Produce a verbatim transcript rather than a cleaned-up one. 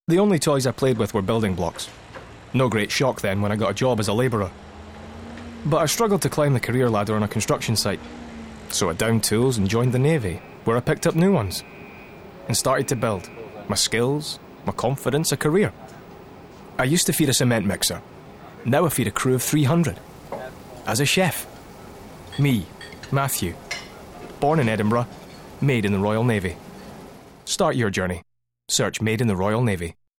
The only toys I played with were building blocks. No great shock then when I got a job as a labourer. But I struggled to climb the career ladder on a construction site. So I downed tools and joined the Navy, where I picked up new ones. And started to build. My skills, my confidence, a career. I used to feed a cement mixer. Now I feed a crew of three hundred. As a chef. Me, Matthew. Born in Edinburgh, made in the Royal Navy. Start your journey. Search Made in the Royal Navy.